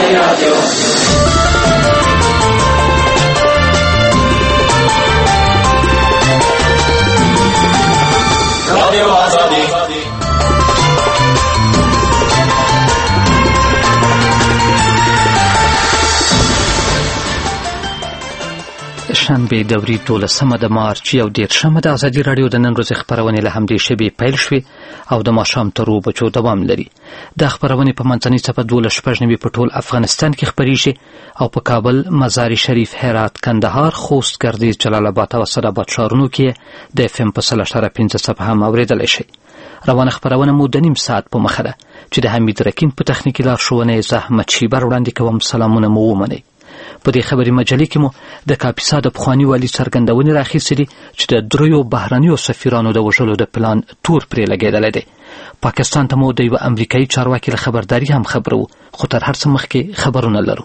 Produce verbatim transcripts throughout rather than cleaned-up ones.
شنبه دوري دولسمه د مارچ یو دېرشمه د ازادي راډیو د نن ورځې خپرونې له همدې شبې پیل شوې او د ماښام تر اوو بجو دوام لري. دا خپرونې په منځنۍ څپه دولس شپږ نوي په ټول افغانستان کې خپریږي او په کابل، مزار شریف، هرات، کندهار، خوست، ګردیز، جلال آباد او اسداباد ښارونو کې د اف ام په سل اشاره پنځه څپه هم اورېدلی شئ. روانه خپرونه مو د نیم ساعت په مخه ده چې د حمید رکین په تخنیکي لارښوونه زحمت شیبر وړاندې کوم. سلامونه مو ومنئ. په دې خبري مجلې کې مو د کاپیسا د پخواني والي څرګندونې راخیستې دي چې د دریو بهرنیو سفیرانو د وژلو د پلان تور پرې لګېدلی دی. پاکستان ته مو د یوه امریکایي چارواکي له خبرداري هم خبره وو، خو تر هر څه مخکې خبرونه لرو.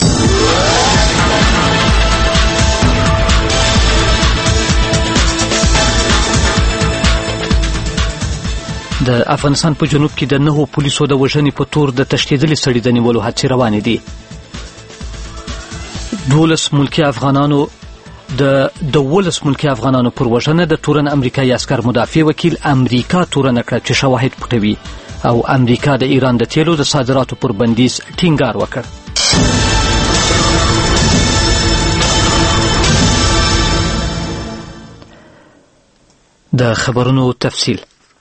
د افغانستان په جنوب کې د نهو پولیسو د وژنې په تور د تښتېدلي سړي د نیولو هڅې روانې دي. دولس ملکی افغانانو د دولس ملکی افغانانو پر وژنه د تورن امریکایي عسکر مدافع وکیل امریکا تورن کړه چې شواهد پټوي او امریکا د ایران د تیلو د صادراتو پر بندیز ټینګار وکړ. د خبرونو تفصیل.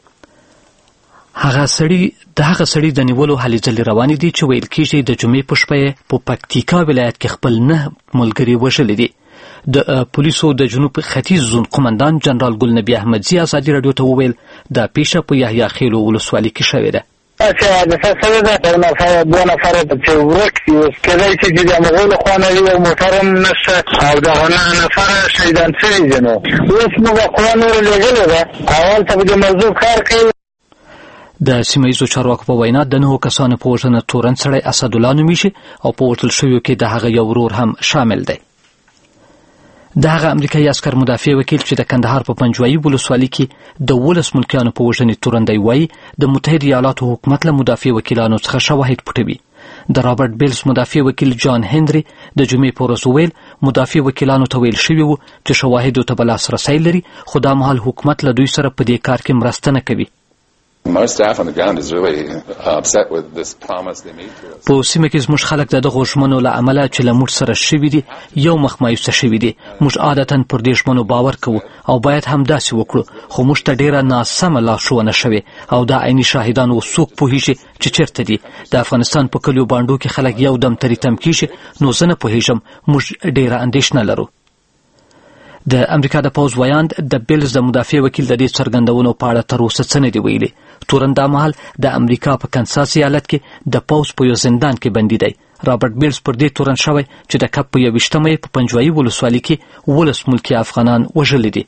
هغه سړی د هغه سړی د نیولو هلې ځلې روانې دي چې ویل کېږي د جمعې په شپه په پکتیکا ولایت کې خپل نه ملګري وژلي دي. د پولیسو د جنوب ختیځ زون قومندان جنرال ګلنبي احمدزي ازادي راډیو ته وویل دا پیښه په یحیی خیلو ولسوالۍ کې شوې ده. چې حادثه شوې ده یو نفر دوه نفره چې ورک دي، اوس کېدای شي چې د هغوی له خوا نه وي او موټر هم نشته او دغه نهه نفره شهیدان شوي دي. نو اوس موږ قوا نورې لېږلې ده، اول ته په دې موضوع کار کوي. د سیمه ییزو چارواکو په وینا د نهو کسانو په وژنه تورن سړی اسدالله نومیږي او په وژل شویو کې د هغه یو ورور هم شامل دی. د هغه امریکایي عسکر مدافع وکیل چې د کندهار په پنجوایي ولسوالۍ کې د ولس ملکیانو په وژنې تورن دی وایي د متحده ایالاتو حکومت له مدافع وکیلانو څخه شواهد پټوي. د رابرټ بیلز مدافع وکیل جان هنري د جمعې په ورځ وویل مدافع وکیلانو ته ویل شوي وو چې شواهدو ته به لاسرسی لري، خو دا مهال حکومت له دوی سره په دې کار کې مرسته نه کوي. My staff on the ground is really uh, upset with this promise they made to us. په سیمه کې زموږ خلک د دغو ژمنو له امله چې له موږ سره شوي دي یو مخ مایوسه شوي دي. موږ عادتا پر دې ژمنو باور کوو او باید همداسې وکړو، خو موږ ته ډېره ناسمه لارښوونه شوې او دا عیني شاهدان اوس څوک پوهېږي چې چېرته دي. د افغانستان په کلیو بانډو کې خلک یو دم ترې تم کېږي، نو زه نه پوهېږم، موږ ډېره اندېښنه لرو. د امریکا د پوځ ویاند د بیلز د مدافع وکیل د دې څرګندونو په اړه تر اوسه څه نه دي ویلي. تورن دا مهال د امریکا په کنساس ایالت کې د پوځ په یو زندان کې بندي دی. رابرټ بیلز پر دې تورن شوی چې د کب په یوویشتمه یې په پنجوایي ولسوالۍ کې ولس ملکي افغانان وژلي دي.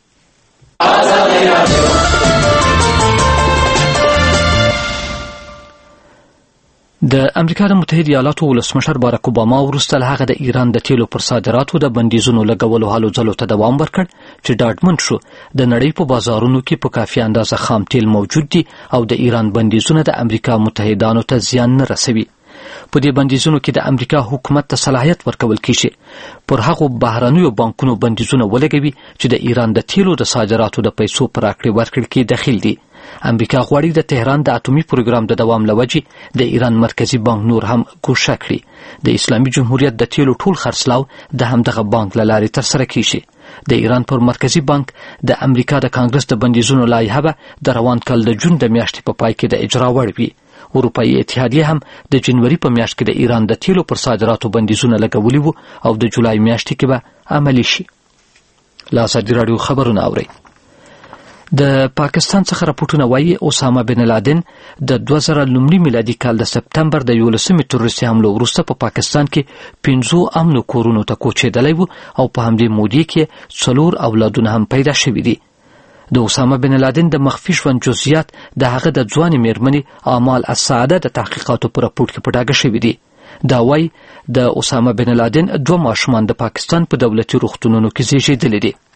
د امریکا د متحده ایالاتو ولسمشر باراک اوباما وروسته له هغه د ایران د تیلو پر صادراتو د بندیزونو لګولو هلو ځلو ته دوام ورکړ چې ډاډمن شو د نړۍ په بازارونو کې په کافي اندازه خام تیل موجود دي او د ایران بندیزونه د امریکا متحدانو ته زیان نه رسوي. په دې بندیزونو کې د امریکا حکومت ته صلاحیت ورکول کیږي پر هغو بهرنیو بانکونو بندیزونه ولګوي چې د ایران د تیلو د صادراتو د پیسو پر راکړې ورکړې کې دخیل دي. امریکا غواړي د تهران د اټومي پروګرام د دوام لوجې د ایران مرکزی بانک نور هم ګوښه کړي. د اسلامي جمهوریت د تیلو ټول خرڅلاو د همدغه بانک له لارې ترسره کیږي. د ایران پر مرکزی بانک د امریکا د کانګرس د بندیزونو لایحه به د روان کال د جون د میاشتې په پای کې د اجرا وړ وي. اروپایي اتحادیه هم د جنوري په میاشت کې د ایران د تیلو پر صادراتو بندیزونه لګولي وو او د جولای میاشتې کې به عملي شي. له ازادي راډیو خبرونه اورئ. د پاکستان څخه راپورټونه وایي اسامه بن لادن د دوه زره لومړي میلادي کال د سپتمبر د یولسمې تروریستي حملو وروسته په پاکستان کې پنځو امنو کورونو ته کوچېدلی و او په همدې مودې کې څلور اولادونه هم پیدا شوي دي. د اسامه بن لادن د مخفي ژوند جزئیات د هغه د ځوانې میرمنې آمال السعاده د تحقیقاتو په راپورټ کې په ډاګه شوي دي. دا وایي د اسامه بن لادن دوه ماشومان د پاکستان په دولتي روغتونونو کې زیږېدلي دي.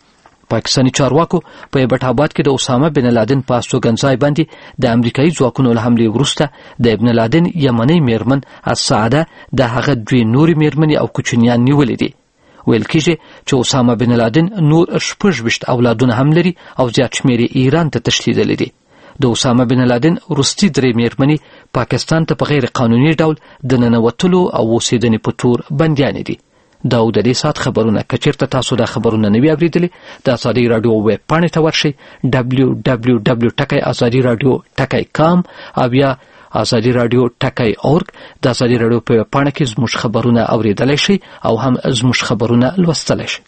پاکستاني چارواکو په ایبټ آباد کې د اسامه بن لادن په استوګنځای باندې د امریکایي ځواکونو له حملې وروسته د ابن لادن یمنی میرمن السعاده د هغه دوی نورې میرمنې او کوچنیان نیولې دي. ویل کېږي چې اسامه بن لادن نور شپږ ویشت اولادونه هم لري او زیات شمېر یې ایران ته تښتېدلي دي. د اسامه بن لادن وروستي درې میرمنې پاکستان ته په غیر قانوني ډول د ننوتلو او اوسېدنې په تور بندیانې دي. دا و د دې ساعت خبرونه. که چېرته تاسو دا خبرونه نه وي اورېدلي د ازادي راډیو ویب پاڼې ته ورشئ ډبلیو ډبلیو ډبلیو ټکی ازادي راډیو ټکی کام او یا ازادي راډیو ټکی اورګ. د ازادي راډیو په ویب پاڼه کې زموږ خبرونه اورېدلی شئ او هم زموږ خبرونه لوستلی شئ.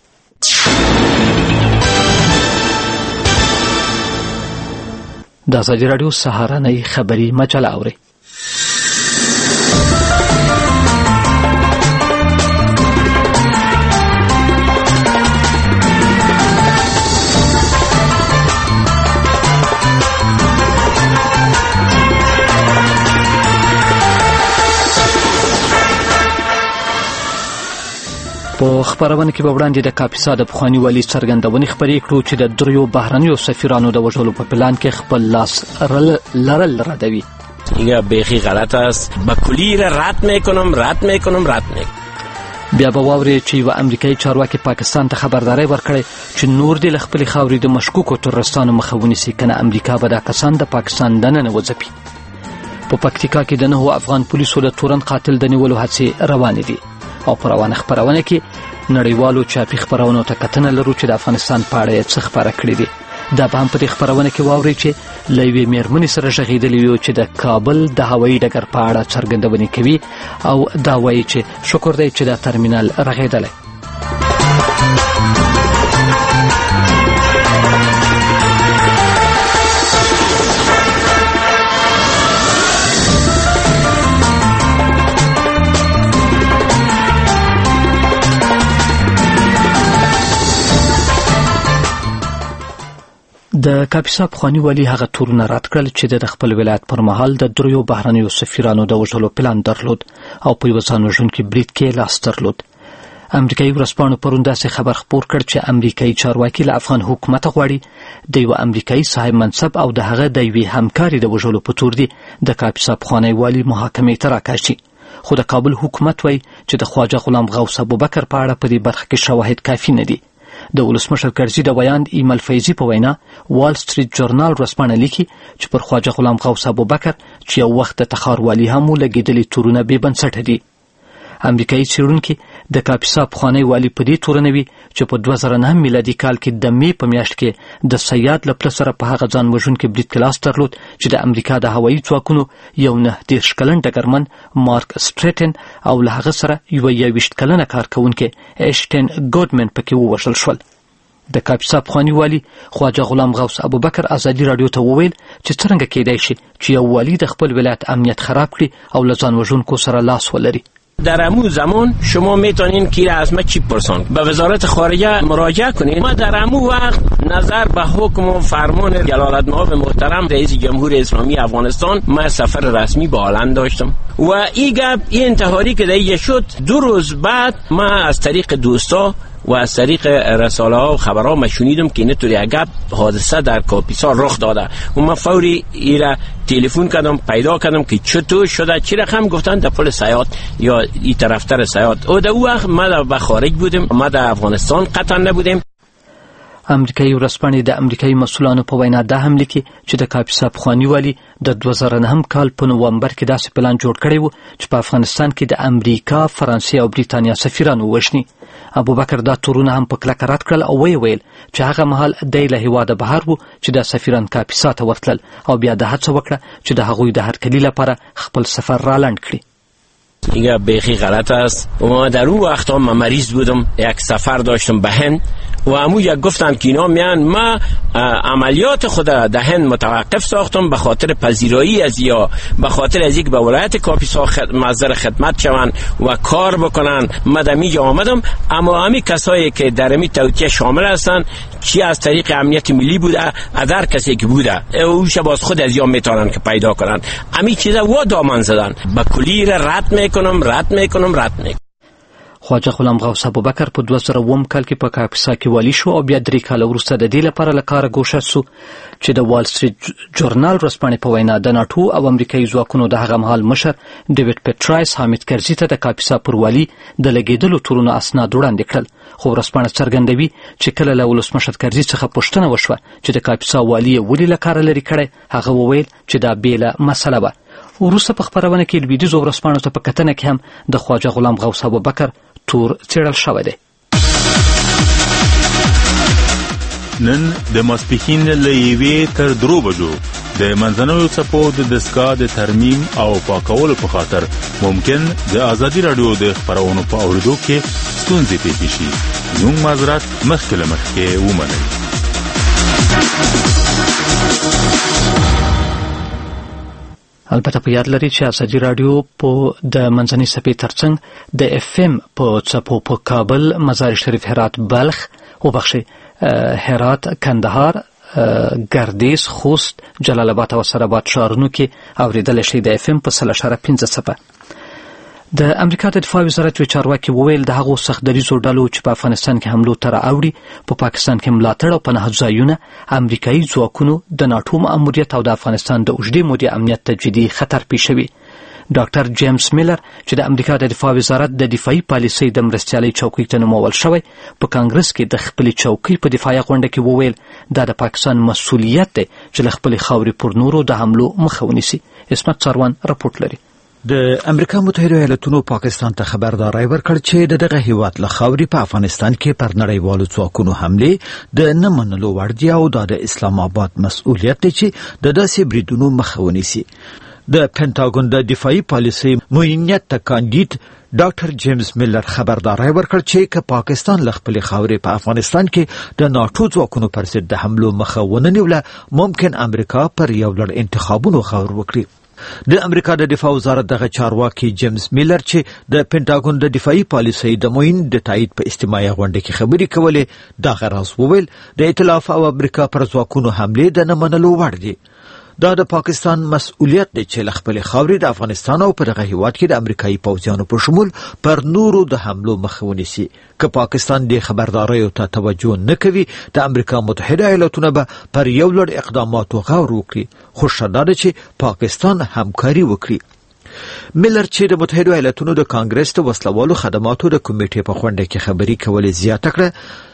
د ازادي راډیو سهارنۍ خبري مجله اورئ. په خبرونه کې به وړاندې د کاپیسا د پخواني والي څرګندونې خبرې کړو چې د دریو بهرنیو سفیرانو د وژلو په پلان کې خپل لاس لرل ردوي. این بیخی غلط است. با کلی را رد میکنم رد میکنم رد میکنم. بیا به واوري چې یو امریکایي چارواکي پاکستان ته خبرداري ورکړي چې نور دې له خپلې خاورې د مشکوکو ترورستانو مخه ونیسي، کنه امریکا به دا کسان د پاکستان دننه وځپي. په پکتیکا کې د نهو افغان پولیسو د تورن قاتل د نیولو هڅې روانې دي او په روانه خبرونه کې نړیوالو چاپي خبرونو ته کتنه لرو چې د افغانستان په اړه څه خبره کړې دي. دا به هم په دې خبرونه کې واورئ چې له یوې میرمنې سره غږېدلې وي چې د کابل د هوایي ډګر په اړه څرګندونې کوي او دا وایي چې شکر دی چې دا ترمینل رغېدلی. د کاپیسا پخواني والي هغه تورونه رد کړل چې د خپل ولایت پر مهال د دریو بهرنیو سفیرانو د وژلو پلان درلود او په یو ځان وژونکي برید کې لاس درلود. امریکایي ورځپاڼو پرون داسې خبر خپور کړ چې امریکایي چارواکي له افغان حکومت غواړي د یو امریکایي صاحب منصب او د هغه د یوې همکاري د وژلو په تور دي د کاپیسا پخوانی والي محاکمې ته راکاږي. خو د کابل حکومت وایي چې د خواجه غلام غوث ابوبکر په اړه په دې برخه کې شواهد کافي نه دي. د ولسمشر کرزي د ویاند ایمل فیضي په وینا وال سټریټ جورنال ورځپاڼه لیکي چې پر خواجه غلام غوث ابوبکر چې یو وخت د تخار والي هم و لګېدلي تورونه بې بنسټه دي. امریکایي څېړونکي د کاپیسا پخوانی والي په دې تورنوي چې په دوه زره نهم میلادي کال کې د مې په میاشت کې د سیاد له پله سره په هغه ځان وژونکي برید کې لاس درلود چې د امریکا د هوایي ځواکونو یو نه دېرش کلن ډګرمن مارک سټریټن او له هغه سره یوه یوویشت کلنه کارکوونکې ایشټن ګودمن پکې ووژل شول. د کاپیسا پخواني والي خواجه غلام غوث ابوبکر ازادي راډیو ته وویل چې څرنګه کېدای شي چې یو والي د خپل ولایت امنیت خراب کړي او له ځان وژونکو سره لاس ولري. در امو زمان شما میتونین که از ما چی پرسان به وزارت خارجه مراجعه کنین. ما در امو وقت نظر به حکم و فرمان جلالت مآب محترم رئیس جمهور اسلامی افغانستان ما سفر رسمی به هلند داشتم و این گپ این انتحاری که دیگه شد دو روز بعد ما از طریق دوستا و از طریق رساله ها و خبرها ما شنیدم که اینطوری اگه حادثه در کاپیسا رخ داده و ما فوری ایره تلفن کردم پیدا کردم که چطور شده چی رقم گفتن در پل سیاد یا این طرفتر سیاد و در او وقت ما به خارج بودیم ما در افغانستان قطعا نبودیم. امریکایي ورځپاڼې د امریکایي مسؤلانو په وینا دا هم لیکي چې د کاپیسا پخواني والي د دوه زره نهم کال په نوامبر کې داسې پلان جوړ کړی و چې په افغانستان کې د امریکا، فرانسې او بریتانیا سفیران ووژني. ابوبکر دا تورونه هم په کلکه رد کړل او ویې ویل چې هغه مهال دی له هېواده بهر و چې دا سفیران کاپیسا ته ورتلل او بیا د هڅه وکړه چې د هغوی د هرکلي لپاره خپل سفر را لنډ کړي. این بیخی غلط است. و ما در اون وقت هم مریض بودم، یک سفر داشتم به هند و همو یک گفتن که اینا میان ما عملیات خود در هند متوقف ساختم به خاطر پذیرایی از یا به خاطر از یک به ولایت کاپیسا مزر خدمت شون و کار بکنن. ما در میجا آمدم اما همی کسایی که در امی توطیه شامل هستن چی از طریق امنیت ملی بوده ادر کسی که بوده اوش باز خود از یا میتونن که پیدا کنن امی چیزا و دامن زدن با کلی رد میکنم رد میکنم رد میکنم. خواجه غلام غوث ابوبکر په دوه زره اووم کال کې په کاپیسا کې والي شو او بیا درې کاله وروسته د دې لپاره له کاره ګوښه سو چې د وال سټریټ جورنال ورځپاڼې په وینا د ناټو او امریکایي ځواکونو د هغه مهال مشر ډیوډ پیټرایس حامد کرزي ته د کاپیسا پر والي د لګېدلو تورونو اسناد وړاندې کړل، خو ورځپاڼه څرګندوي چې کله له ولسمشر کرزي څخه پوښتنه وشوه چې د کاپیسا والي یې ولې له کاره لرې کړی، هغه وویل چې دا بېله مسله وه. وروسته په خپرونه کې لویدیځو ورځپاڼو ته په کتنه کې هم د خواجه غلام غوث ابوبکر تور څېړل شوی دی. نن د ماسپښین له یوې تر درو بجو د منځنیو څپو د دستګاه د ترمیم او پاکولو په خاطر ممکن د ازادي راډیو د خپرونو په اورېدو کې ستونزې پیښې شي. زموږ معذرت مخکې له مخکې ومنئ. البته په یاد لري چې ازادي راډیو په د منځنۍ څپې ترڅنګ د اف ام په څپو په کابل، مزار شریف، هرات، بلخ وبخښئ هرات، کندهار، ګردیز، خوست، جلال آباد او سراباد ښارونو کې اورېدلی شئ د اف ام په سل اشاره پنځه څپه. د امریکا د دفاع وزارت یو چارواکي وویل د هغو سختدریځو ډلو چې په افغانستان کې حملو ته راوړي په پاکستان کې ملاتړ او پناه ځایونه امریکایي ځواکونو د ناټو ماموریت او د افغانستان د اوږدې مودې امنیت ته جدي خطر پیښوي. ډاکټر جیمز میلر چې د امریکا د دفاع وزارت د دفاعي پالیسۍ د مرستیالۍ چوکۍ ته نومول شوی په کانګرس کې د خپلې چوکۍ په دفاعي غونډه کې وویل دا د پاکستان مسؤلیت دی چې له خپلې خاورې پر نورو د حملو مخه ونیسي. اسمت څاروان رپورټ لري. د امریکا متحده ایالاتونو پاکستان ته خبرداری ورکړ چې د دغه هیواد له خاورې په افغانستان کې پر نړیوالو ځواکونو حملې د نه منلو وړ دي او دا د اسلام آباد مسؤلیت دی چې د داسې بریدونو مخه ونیسي. د پینټاګون د دفاعي پالیسۍ معینیت ته کاندید ډاکټر جیمز میلر خبرداری ورکړ چې که پاکستان له خپلې خاورې په افغانستان کې د ناټو ځواکونو پر ضد د حملو مخه ونه نیوله، ممکن امریکا پر یو لړ انتخابونو غور وکړي. د امریکا د دفاع وزارت دغه چارواکي جیمز میلر چې د پینټاګون د دفاعي پالیسۍ د معین د تایید په اجتماعي غونډه کې خبرې کولې دغه راز وویل د ائتلاف او امریکا پر ځواکونو حملې د نه منلو وړ دي. دا د پاکستان مسؤلیت دی چې له خپلې خاورې د افغانستان او په دغه هیواد کې د امریکایي پوځیانو په شمول پر نورو د حملو مخه ونیسي. که پاکستان د خبرداریو ته توجه نه کوي د امریکا متحده ایالاتونه به پر یو لړ اقداماتو غور وکړي، خو ښه دا ده چې پاکستان همکاري وکړي. میلر چې د متحده ایالاتونو د کانګرس د وسلوالو خدماتو د کمیټې په غونډه کې خبرې کولې زیاته کړه،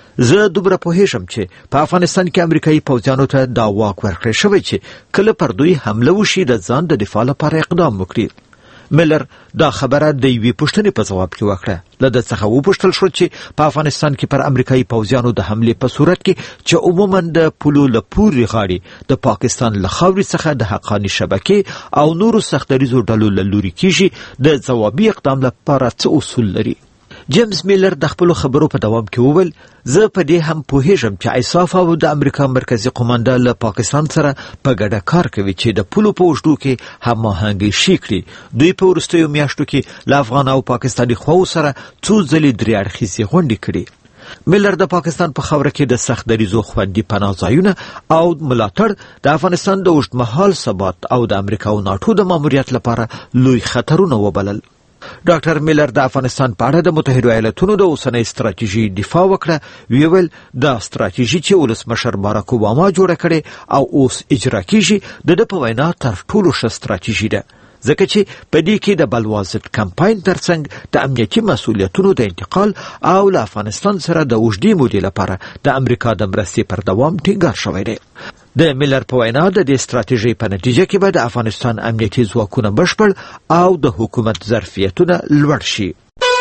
زه دومره پوهیږم چې په افغانستان کې امریکایي پوځیانو ته دا واک ورکړی شوی چې کله پر دوی حمله وشي د ځان د دفاع لپاره اقدام وکړي. میلر دا خبره د یوې پوښتنې په ځواب کې وکړه. له ده څخه وپوښتل شو چې په افغانستان کې پر امریکایي پوځیانو د حملې په صورت کې چې عموما د پولو له پورې غاړې د پاکستان له خاورې څخه د حقاني شبکې او نورو سختدریځو ډلو له لورې کیږي د ځوابي اقدام لپاره څه اصول لري. جیمز میلر د خپلو خبرو په دوام کې وویل زه په دې هم پوهیږم چې ایساف او د امریکا مرکزی قومانده له پاکستان سره په ګډه کار کوي چې د پولو په اوږدو کې هماهنګي شي کړي. دوی په وروستیو میاشتو کې له افغان او پاکستاني خواو سره څو ځلې درې اړخیزې غونډې کړي. میلر د پاکستان په خاوره کې د سخت دریځو خوندي پناه ځایونه او ملاتړ د افغانستان د اوږدمهال ثبات او د امریکا او ناټو د ماموریت لپاره لوی خطرونه وبلل. ډاکټر میلر د افغانستان په اړه د متحده ایالاتونو د اوسنۍ ستراتیژي دفاع وکړه. ویل دا ستراتیژي چې ولسمشر باراک اوباما جوړه کړې او اوس اجرا کیږي د ده په وینا تر ټولو ښه ستراتیژي ده، ځکه چې په دې کې د بلوا ضد کمپاین ترڅنګ د امنیتي مسؤلیتونو د انتقال او له افغانستان سره د اوږدې مودې لپاره د امریکا د مرستې پر دوام ټینګار شوی دی. د میلر په وینا د دې ستراتیژۍ په نتیجه کې به د افغانستان امنیتي ځواکونه بشپړ او د حکومت ظرفیتونه لوړ شي.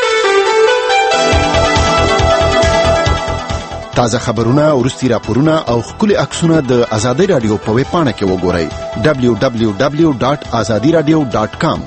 تازه خبرونه، وروستي راپورونه او ښکلي عکسونه د ازادي راډیو په ویب پاڼه کې وګورئ دبلیو دبلیو دبلیو ډاټ ازادي راډیو ډاټ کام.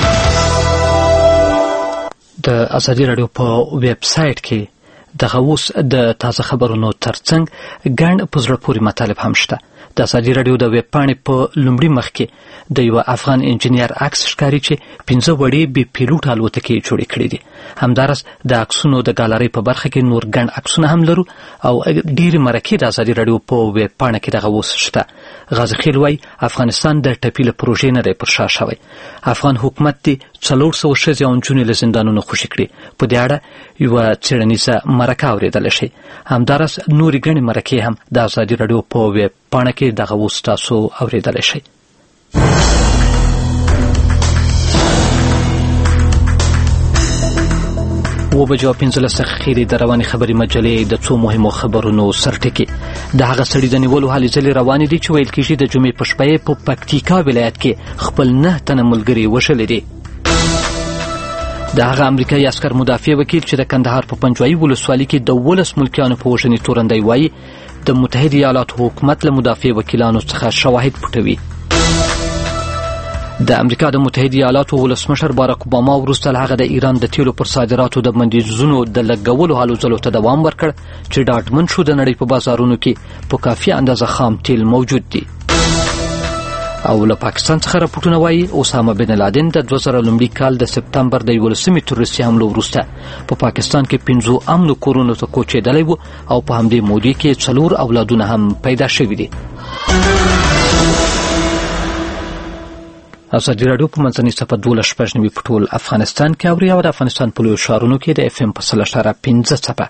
د ازادي راډیو په ویب سایټ کې دغه اوس د تازه خبرونو ترڅنګ ګڼ په زړه پورې مطالب هم شته. د ازادي راډیو د ویب پاڼې په لومړي مخ کې د یو افغان انجینیر عکس ښکاري چې پنځه وړې بې پیلوټ الوتکې جوړې کړې دي. همداراز د عکسونو د ګالرۍ په برخه کې نور ګڼ عکسونه هم لرو او ډېرې مرکې د ازادي راډیو په ویب پاڼه کې دغه اوس شته. غازي خیل وایي افغانستان د ټپي له پروژې نه دی پر شا شوی. افغان حکومت دې څلور سوه ښځې او نجونې له زندانونو خوشي کړي. په دې اړه یوه څېړنیزه مرکه اورېدلی شئ. همداراز نورې ګڼې مرکې هم د ازادي راډیو په ویب پاڼه کې دغه اوس تاسو اورېدلی شئ. اوه بجې او پنځلس دقیقې د روانې خبري مجلې د څو مهمو خبرونو سرټکي. د هغه سړي د نیولو هلې ځلې روانې دي چې ویل کېږي د جمعې په شپه یې په پکتیکا ولایت کې خپل نه تنه ملګري وژلي دي. د هغه امریکایي عسکر مدافع وکیل چې د کندهار په پنجوایي ولسوالۍ کې د ولس ملکیانو په وژنې تورندی وایي د متحده ایالاتو حکومت له مدافع وکیلانو څخه شواهد پټوي. د امریکا د متحده ایالاتو ولسمشر باراک اوباما وروسته له هغه د ایران د تیلو پر صادراتو د بندیزونو د لګولو هلو ځلو ته دوام ورکړ چې ډاډمن شو د نړۍ په بازارونو کې په کافي اندازه خام تیل موجود دي. او له پاکستان څخه راپورټونه وایي اسامه بن لادن د دوه زره لومړي کال د سپتمبر د یولسمې تروریستي حملو وروسته په پاکستان کې پنځو امنو کورونو ته کوچېدلی و او په همدې مودې کې څلور اولادونه هم پیدا شوي دي. ازادي راډیو په منځنۍ صفحه دولس شپږ نوي په ټول افغانستان کې اوري او د افغانستان په لویو ښارونو کې د اف ام په سل اشاره پنځه څپه.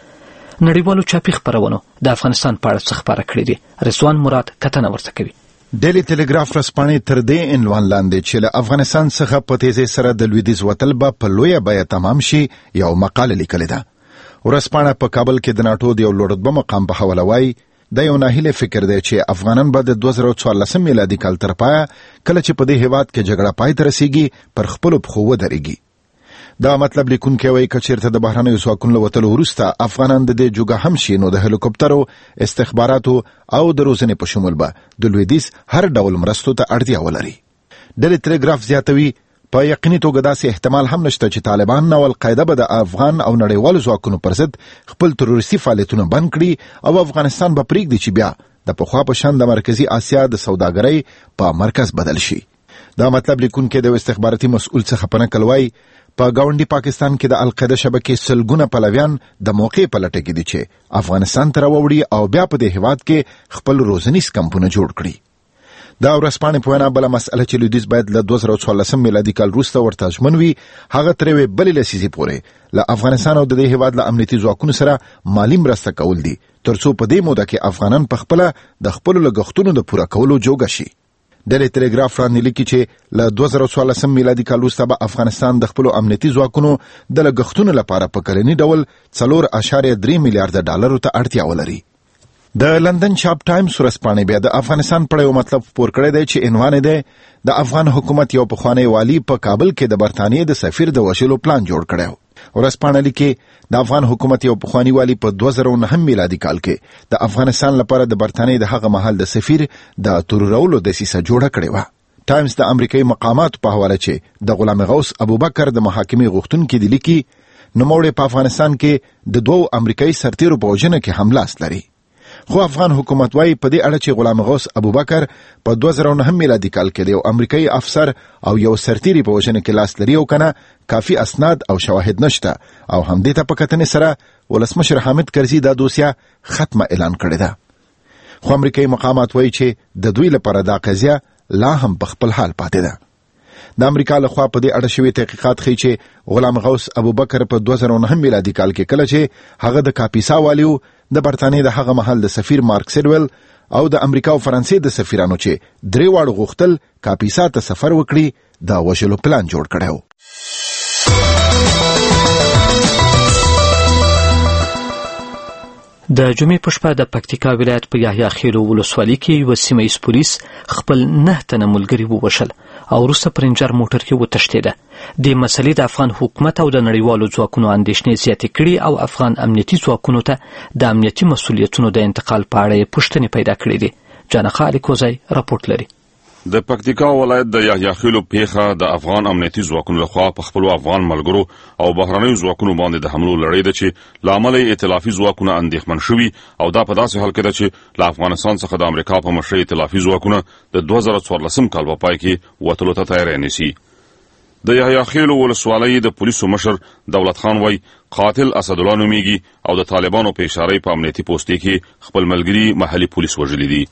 نړیوالو چاپي خپرونو د افغانستان په اړه څه خپاره کړي دي. رضوان مراد کتنه ورته کوي. ډیلی ټیلیګراف ورځپاڼې تر دې عنوان لاندې چې له افغانستان څخه په تیزۍ سره د لویدیځ وتل به په لویه بیه تمام شي یو مقاله لیکلې ده. ورځپاڼه په کابل کې د ناټو د یو لوړ رتبه مقام په حواله وایي دا یو ناهیلی فکر دی چې افغانان به د دوه زره څوارلسم میلادي کال تر پایه کله چې په دې هیواد کې جګړه پای ته رسیږي پر خپلو پښو ودرېږي. دا مطلب لیکونکی وایي که چېرته د بهرنیو ځواکونو له وتلو وروسته افغانان د دې جوګه هم شي نو د هلیکوپټرو، استخباراتو او د روزنې په شمول به د لویدیځ هر ډول مرستو ته اړتیا ولري. ډیلی ټیلیګراف زیاتوي په یقیني توګه داسې احتمال هم نشته چې طالبان او القاعده به د افغان او نړیوالو ځواکونو پر ضد خپل تروریستي فعالیتونه بند کړي او افغانستان به پرېږدي چې بیا د پخوا په شان د مرکزي اسیا د سوداګرۍ په مرکز بدل شي. دا مطلب لیکونکی د استخباراتي مسؤل څخه په نقل وایي په ګاونډي پاکستان کې د القاعده شبکې سلګونه پلویان د موقع په لټه کې دي چې افغانستان ته راوړي او بیا په دې هیواد کې خپل روزنیز کمپونه جوړ کړي. دا ورځپاڼې په وینا بله مسئله چې لویدیځ باید له دوه زره څوارلسم میلادي کال وروسته ورته ژمن وي هغه تر یوې بلې لسیزې پورې له افغانستان او د دې هیواد له امنیتي ځواکونو سره مالي مرسته کول دي تر څو په دې موده کې افغانان په خپله د خپلو لګښتونو د پوره کولو جوګه شي. ډیلی ټیلیګراف وړاندې لیکي چې له دوه زره څوارلسم میلادي کال وروسته به افغانستان د خپلو امنیتي ځواکونو د لګښتونو لپاره په کلني ډول څلور اعشاریه درې میلیارده ډالرو ته اړتیا ولري. د لندن چاپ ټایمز ورځپاڼې بیا د افغانستان په اړه یو مطلب خپور کړی دی چې عنوان یې دی د افغان حکومت یو پخوانی والي په کابل کې د برطانیې د سفیر د وژلو پلان جوړ کړی. ورځپاڼه لیکي د افغان حکومت یو پخوانی والي په دوه زره نهم میلادي کال کې د افغانستان لپاره د برطانیې د هغه مهال د سفیر د تورولو دسیسه جوړه کړې وه. ټایمز د امریکایي مقاماتو په حواله چې د غلام غوث ابوبکر د محاکمې غوښتونکي دی لیکي نوموړی په افغانستان کې د دوو امریکایي سرتیرو په وژنه کې هم لاس لري. خو افغان حکومت وايي په دې اړه چې غلام غوث ابوبکر په دوه زره نهم میلادي کال کې د یو امریکایي افسر او یو سرتیري په وژنه کې لاس لري او کنه کافي اسناد او شواهد نشته او همدې ته په کتنې سره ولسمشر حامد کرزي دا دوسیه ختمه اعلان کړې ده. خو امریکایي مقامات وايي چې د دوی لپاره دا قضیه لا هم په خپل حال پاتې ده. د امریکا لخوا په دې اړه شوي تحقیقات ښیي چې غلام غوث ابوبکر په دوه زره نهم میلادي کال کې کله چې هغه د کاپیسا والیو د برطانیې د هغه مهال د سفیر مارک سیډویل او د امریکا او فرانسې د سفیرانو چې درې واړو غوښتل کاپیسا ته سفر وکړي د وژلو پلان جوړ کړی و. د جمعې په شپه د پکتیکا ولایت په یحیی خیلو ولسوالۍ کې یوه سیمه ییز پولیس خپل نه تنه ملګري ووژل او وروسته په رینجر موټر کې وتښتېده. دې مسلې د افغان حکومت او د نړیوالو ځواکونو اندېښنې زیاتې کړي او افغان امنیتي ځواکونو ته د امنیتي مسؤلیتونو د انتقال په اړه یې پوښتنې پیدا کړې دي. جانخه الیکوزی راپورټ لري. د پکتیکا ولایت د یحیی خیلو پیښه د افغان امنیتي ځواکونو لخوا په خپل افغان ملګرو او بهرنیو ځواکونو باندې د حملو لړۍ ده چې لامل یې ائتلافي ځواکونه اندېښمن شوي او دا په داسې حال کې ده چې له افغانستان څخه د امریکا په مشرۍ ائتلافي ځواکونه د دوه زره څوارلسم کال په پای کې وتلو ته تیاری نیسي. د یحیی خیلو ولسوالۍ د پولیسو مشر دولت خان وای قاتل اسدالله نومیږي او د طالبانو په اشاره په امنیتي پوسټ کې خپل ملګري محلي پولیس وژلي دي.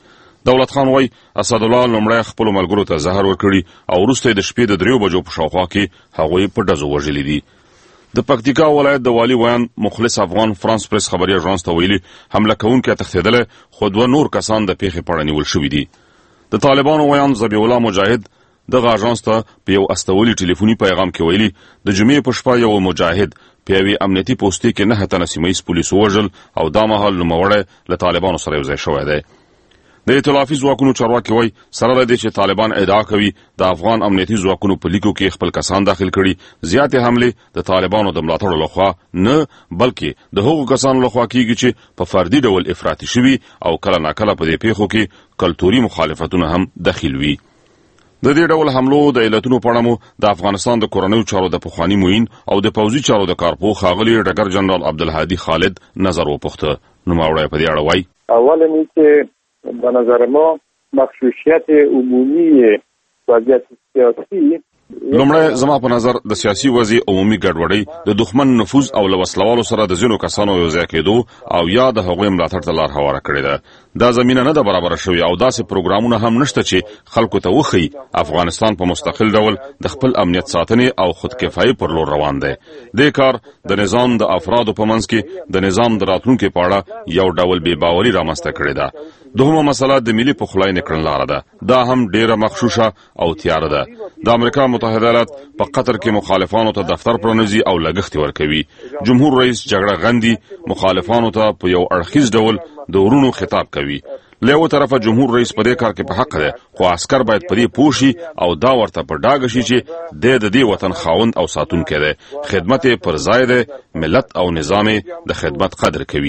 دولت خان وای اسدالله لومړی خپل ملګرو ته زهر ورکړي او وروسته د شپې د دریو بجو په شاوخوا کې هغوی په ډزو وژلي دي. د پکتیکا ولایت د والی ویان مخلص افغان فرانس پریس خبري اژانس ته ویلي حمله کوونکی تښتېدلی خو دوه نور کسان د پیښې په اړه نیول شوي دي. د طالبانو ویان ذبیح الله مجاهد دغه اژانس ته په یو استولي ټلیفوني پیغام کې ویلي د جمعې په شپه یو مجاهد په یوې امنیتي پوستې کې نهه تنه سیمه ییز پولیس ووژل او دا مهال نوموړی له طالبانو سره یوځای شوی دی. د ائتلافي ځواکونو چارواکي وایي سره له دې چې طالبان ادعا کوي د افغان امنیتي ځواکونو په لیکو کې خپل کسان داخل کړي، زیاتې حملې د طالبانو د ملاتړو لخوا نه بلکې د هغو کسانو لخوا کیږي چې په فردي ډول افراطي شوي او کله ناکله په دې پیښو کې کلتوري مخالفتونه هم دخیل وي. د دې ډول حملو د علتونو په اړه مو د افغانستان د کورنیو چارو د پخواني معین او د پوځي چارو د کارپوه ښاغلي ډګر جنرال عبدالهادي خالد نظر وپوښته. نوموړی په دې اړه وایي اولا اینکه به نظر ما مخشوشیت عمومی وضعیت سیاسی لومړی زما په نظر د سیاسي وضع عمومي ګډوډۍ د دښمن نفوذ او له وسلوالو سره د ځینو کسانو یوځای کېدو او یا د هغوی ملاتړ ته لار هواره کړې ده. دا زمینه نه ده برابره شوې او داسې پروګرامونه هم نشته چې خلکو ته وښیي افغانستان په مستقل ډول د خپل امنیت ساتنې او خودکفایي پر لور روان دی. دې کار د نظام د افرادو په منځ کې د نظام د راتلونکي په اړه یو ډول بې باوري رامنځته کړې ده. دوهمه مسله د ملي پخلاینې کړنلاره ده. دا هم ډیره مغشوشه او تیاره ده. د امریکا متحده ایالات په قطر کې مخالفانو ته دفتر پرانیزي او لګښت ورکوي. جمهور رئیس جګړه غندي مخالفانو ته په یو اړخیز ډول د ورونو خطاب کوي. له یو طرفه جمهور رئیس په دې کار کې په حق دی خو عسكر باید په دې پوه شي او دا ورته په ډاګه شي چې د دې وطن خاوند او ساتونکی دی. خدمت یې پر ځای دی. ملت او نظام د خدمت قدر کوي.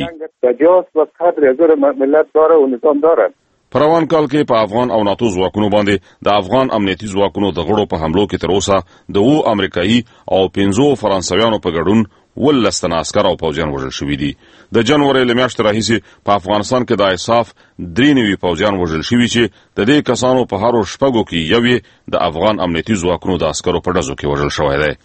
په روان کال کې په افغان او ناتو ځواکونو باندې د افغان امنیتي ځواکونو د غړو په حملو کې تر اوسه د اوو امریکایي او پنځو فرانسویانو په ګډون ولس تنه عسکر او پوځیان وژل شوي دي. د جنوري له میاشتې راهیسې په افغانستان کې د ایساف درې نوي پوځیان وژل شوي چې د دې کسانو په هرو شپږو کې یو د افغان امنیتي ځواکونو د عسکرو په ډزو کې وژل شوی دی.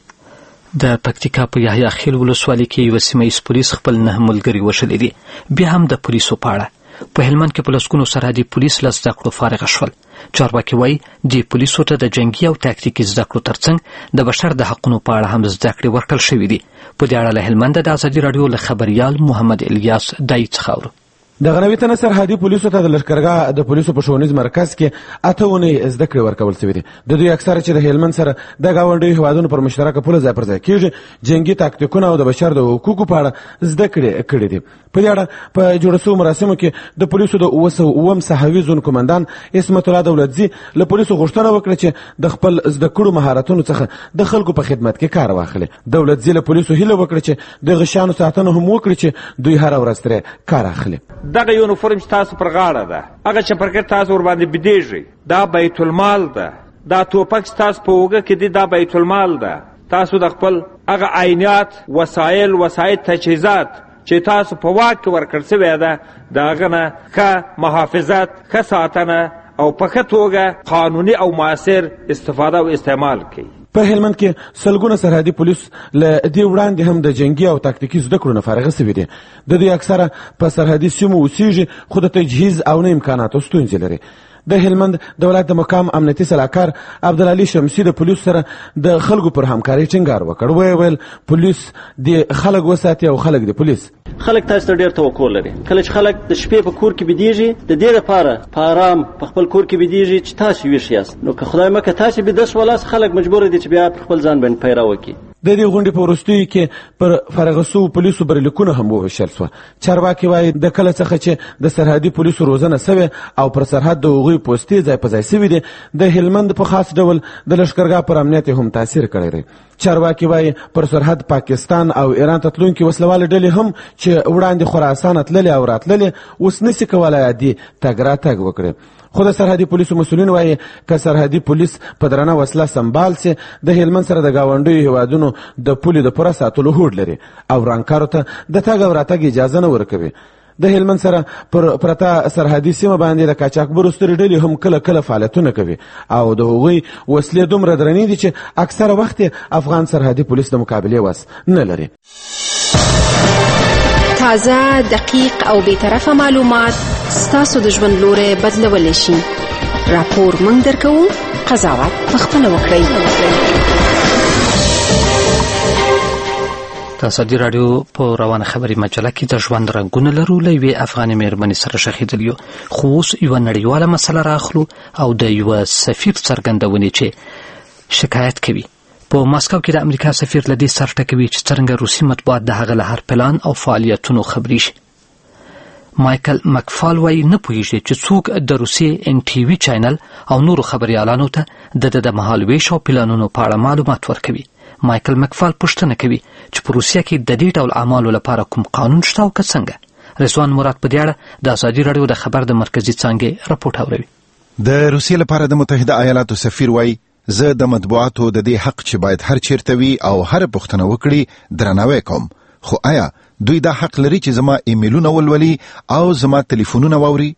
د پکتیکا په یحیی خیل ولسوالۍ کې یو سیمه ییز پولیس خپل نه ملګري وژلي دي. بیا هم د پولیسو په اړه په هلمند کې په لسګونو سرحدي پولیس له زده کړو فارغ شول. چارواکي وایي دې پولیسو ته د جنګي او تاکتیکي زده کړو ترڅنګ د بشر د حقونو په اړه هم زده کړې ورکړل شوې دي. په دې اړه له هلمند د ازادي راډیو له خبریال محمد الیاس دای څخه اورو. د غنوي تنه سرحدي پولیسو ته د لشکرګاه د پولیسو په ښوونیز مرکز کې اته ونې زده کړې ورکول شوې دي. د دوی اکثره چې د هلمند سره د ګاونډیو هیوادونو پر مشترکه پوله ځای پر ځای کېږي جنګي تاکتیکونه او د بشر د حقوقو په اړه زده کړې کړې دي. په دې اړه په جوړ شوو مراسمو کې د پولیسو د اوه سوه اووم ساحوي زون قومندان اسمت الله دولتزي له پولیسو غوښتنه وکړه چې د خپل زده کړو مهارتونو څخه د خلکو په خدمت کې کار واخلي. دولتزي له پولیسو هیله وکړه چې د غشانو ساتنه هم وکړي چې دوی هر ورځ ترې کار اخلي. دغه یونیفورم تاسو پر غاړه ده، هغه چپرکټ تاسو ور باندې بيدیږي، دا بیت المال ده. دا توپک تاسو په وګه کې دي، دا بیت المال ده. تاسو د خپل هغه عینات وسایل وسایل تجهیزات چې تاسو په واک کې ورکړل شوی ده داغه نه ښه محافظت ښه ساتنه او په ښه توګه قانوني او مؤثر استفاده او استعمال کوي. په هلمند کې سلګونه سرحدي پولیس له دې وړاندې هم د جنګي او تاکتیکي زده کړو نه فارغ شوي دي. د دوی اکثره په سرحدي سیمو اوسېږي خو د تجهیز او نه امکاناتو ستونزې لري. د هلمند د ولایت د مقام امنیتي سلاکار عبدالعلي شمسي د پولیسو سره د خلکو پر همکارۍ ټینګار وکړ. ویې ویل پولیس د خلک وساتي او خلک د پولیس. خلک تاسو ته ډېر توقع لري. کله چې خلک د شپې په کور کې بيدیږي د دې لپاره په آرام په خپل کور کې بيدیږي چې تاسو ویښ یاست. نو که خدای مکه تاسو به داس ولاس خلک مجبور دي چې بیا خپل ځان باندې پیرا وکړي. د دې غونډې په وروستیو کې پر فارغ شوو پولیسو بریلیکونه هم وویشل شوه. چارواکي وایي د کله څخه چې د سرحدي پولیسو روزنه سوې او پر سرحد د هغوی پوستې ځای په ځای سوي دي د هلمند په خاص ډول د لشکرګاه پر امنیت هم تاثیر کړی دی. چارواکي وایي پر سرحد پاکستان او ایران ته تلونکي وسلواله ډلې هم چې وړاندې خراسان تللې او راتللې اوس نسي کولی عادي تګ راتګ وکړي. خو د سرحدي پولیسو مسؤلین وایي که سرحدي پولیس په درنه وسله سمبال سي د هلمند سره د ګاونډیو هیوادونو د پولې د پوره ساتلو هوډ لري او رانکارو ته د تګ او راتګ اجازه نه ورکوي. د هلمند سره پر پرته سرحدي سیمه باندې د قاچاقبرو سترې ډلې هم کله کله فعالیتونه کوي او د هغوی وسلې دومره درنې دي چې اکثره وخت افغان سرحدي پولیس د مقابلې وس نه لري. تازه، دقیق او بی‌طرفه معلومات ستاسو د ژوند لوری بدلولی شي. راپور موږ درکوو، قضاوت پخپله وکړئ. د ازادي راډیو په روانه خبري مجله کې د ژوند رنګونه لرو له یوې افغاني مېرمنې سره شخیدل یو، خو اوس یوه نړیواله مسله راخلو او د یوه سفیر څرګندونې چې شکایت کوي. په ماسکو کې د امریکا سفیر له دې سر ټکوي چې څرنګه روسي مطبوعات د هغه له هر پلان او فعالیتونو خبري شي. مایکل مکفال وایي نه پوهیږي چې څوک د روسي ان ټي وي چینل او نورو خبريالانو ته د د مهالویش او پلانونو په اړه معلومات ورکوي. مایکل مکفال پوښتنه کوي چې په روسیه کې د دې ډول اعمالو لپاره کوم قانون شته او که څنګه. رضوان مراد په دې اړه د ازادي راډیو د خبر د مرکزي څانګې راپورټ اوري. د روسیې لپاره د متحده ایالاتو سفیر وایي زه د مطبوعاتو د دې حق چې باید هر چیرته وي او هر پوښتنه وکړي درناوی کوم، خو آیا دوی دا حق لري چې زما ایمیلونه ولولي او زما ټلیفونونه واوري؟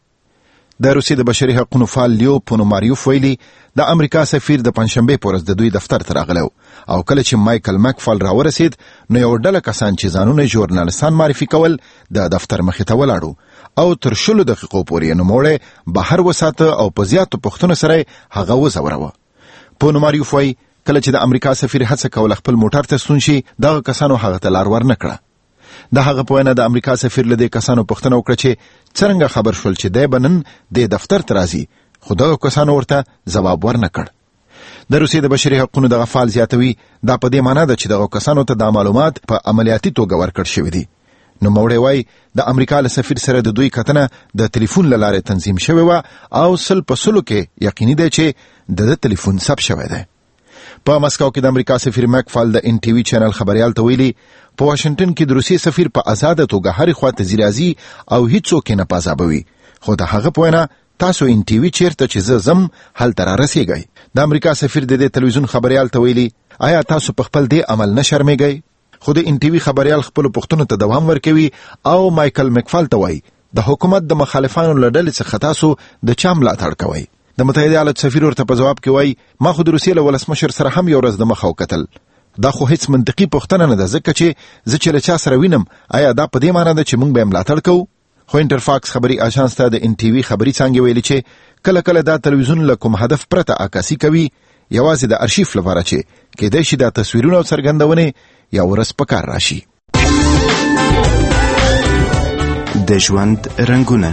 د روسیې د بشري حقوقو فعال لیو پونوماریوف ویلي د امریکا سفیر د پنځشنبه په ورځ د دوی دفتر ته راغلی او کله چې مایکل مکفال راورسید نو یو ډله کسان چې ځانونه ژورنالستان معرفي کول د دفتر مخې ته ولاړو او تر شلو دقیقو پورې نوموړی بهر وساته او په زیاتو پوښتنو سره هغه وځوروه. پونوماریوف وایي کله چې د امریکا سفیر هڅه کوله خپل موټر ته ستون شي دغه کسانو هغه ته لار ورنه کړه. د هغه په وینا د امریکا سفیر له دې کسانو پوښتنه وکړه چې څرنګه خبر شول چې دی به نن د دفتر ته راځي، خو دغه کسانو ورته ځواب ورنه کړ. د روسیې د بشري حقوقو دغه فعال زیاتوي دا په دې معنی ده چې دغه کسانو ته د معلومات په عملیاتي توګه ورکړل شوي دي. نو موړی وایي د امریکا له سفیر سره د دوی کتنه د ټلیفون له لارې تنظیم شوې وه او سل په سلو کې یقیني دی چې د ده ټلیفون ثبت شوی دی. په مسکو کې د امریکا سفیر مکفال د ان ټي وي چینل خبريال ته ویلي په واشنگټن کې د روسي سفیر په آزاده توګه هر خواته زیرازي او هیڅوک نه پازابوي، خو د هغه په وینا تاسو ان ټي وي چیرته چې زه زم هلته را رسیږئ. د امریکا سفیر د دې تلویزیون خبريال ته ویلي آیا تاسو په خپل دې عمل نه شرمېږئ؟ خو د ان ټي وي خبريال خپل پوښتنو ته دوام ورکوي او مایکل مکفال ته وایي د حکومت د مخالفانو له ډلې څخه تاسو د چا ملاتړ کوئ. د متحده ایالاتو سفیر ورته په جواب کې وایي ما خو د روسیې له ولسمشر سره هم یو ورځ د مخه وکتل. دا خو هیڅ منطقي پوښتنه نه ده ځکه چې زه چې له چا سره وینم آیا دا په دې معنی ده چې موږ به ملاتړ کوو؟ خو انټرفاکس خبري اژانس ته د ان ټي وي خبري څانګې ویلي چې کله کله دا تلویزیون له کوم هدف پرته عکاسي کوي یوازې د ارشیف لپاره چې کېدای شي دا تصویرونه او څرګندونې یو ورځ په کار راشي. د ژوند رنګونه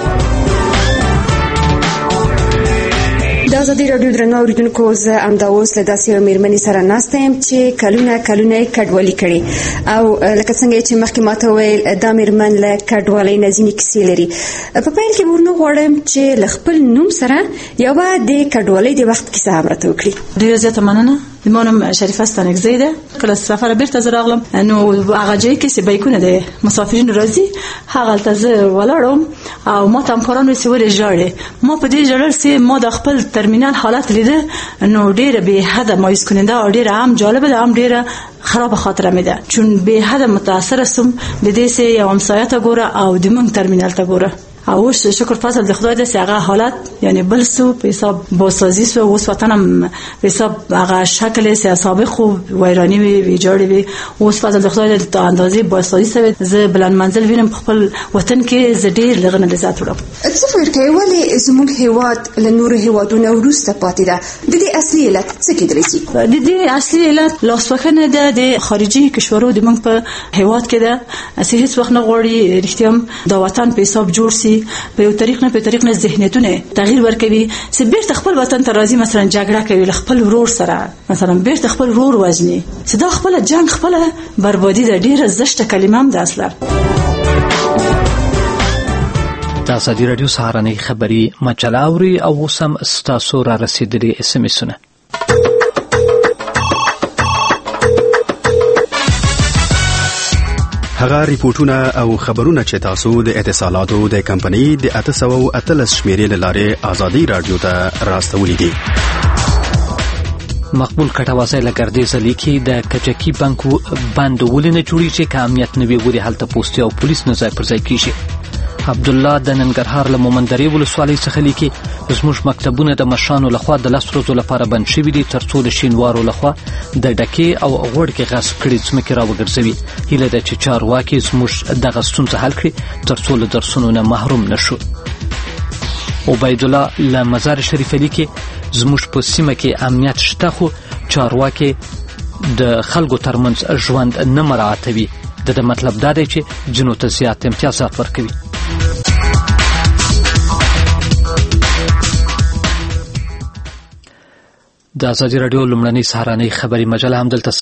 د ازادي راډیو درنو اوریدونکو زه همدا اوس له داسې یوې مېرمنې سره ناسته یم چې کلونه کلونه یې کډوالي کړې او لکه څنګه چې مخکې ما ته وویل دا مېرمن له کډوالۍ نه ځینې کیسې لري. په پیل کې ورنه غواړم چې له خپل نوم سره یوه د کډوالۍ د وخت کیسه هم راته وکړي. ډېره زیاته مننه. ما نوم شریفه ستانکزی ده. کله سفر بیرته زه راغلم نو هغه ځای کې چې بایکونه د مسافرینو راځي هغلته زه ولاړم او ما ته همکارانو چې ولې ژاړې. ما په دې ژړل چې ما د خپل ترمینال حالت لیده نو ډېره بې حده مایوس کننده او ډېره هم جالبه ده هم ډېره خراب خاطره مې ده چون بې حده متاثره سوم د دې چې یو همسایه ته ګوره او د موږ ترمینال ته ګوره او شکر فضل د خدای د هغه حالت یعنی بل سو په حساب بازسازی سو اوس وطنم په حساب هغه شکل سیاسي خو ویرانی وی ویجاړي وی اوس فضل د خدای د اندازې بازسازی سوي زه بلند منزل وینم خپل وطن کې زه ډیر لغنه لذت وړم. څه فکر کوي ولی زموږ هیواد له نور هیوادونو وروسته پاتې ده؟ د دې اصلي علت څه کېدلی شي؟ د دې اصلي علت لاسوهنه ده د خارجي کشورو د موږ په هیواد کې ده. اسی هیڅ وخت نه غواړي رښتیا د وطن په حساب جوړ سي په یو طریق نه په طریق نه ذهنیتونه تغییر ورکوي چې بیرته خپل وطن ته راځي مثلا جګړه کوي خپل ورور سره مثلا بیرته خپل ورور وژني چې دا خپل جنگ خپل بربادي ده. ډیره زشته کلمه هم ده اصلا. د ازادي راډیو سهارنۍ خبري مجله اوري او اوس هم ستاسو را رسېدلي اس ام اسونه. هغه ریپورتونه او خبرونه چې تاسو د اتصالاتو د کمپنۍ د اته سوه اتلس شمیرې له لارې ازادي راډیو ته راستولي دي. مقبول کټوازی لګردې ځلې کې د کچکي بانکو بند ولې نه جوړیږي چې که امنیت نه وي ولې هلته پوستې او پولیس نه ځای پر ځای کیږي. عبدالله د ننګرهار له مومندرې ولسوالۍ څخه لیکي زموږ مکتبونه د مشرانو لخوا د لس ورځو لپاره بند شوي دي تر څو د شینوارو لخوا د ډکې او غوړکې غصب کړي ځمکې راوګرځوي. هیله ده چې چارواکي زموږ دغه ستونزه حل کړي تر څو له درسونو نه محروم نشو. عبید الله له مزار شریف لیکي زموږ په سیمه کې امنیت شته خو چارواکي د خلکو ترمنځ ژوند نه مراعاتوي. د دې مطلب دا دی چې جنو ته زیات امتیازات ورکوي. د ازادي راډیو لومړنۍ سهارنۍ خبري مجله هم دلته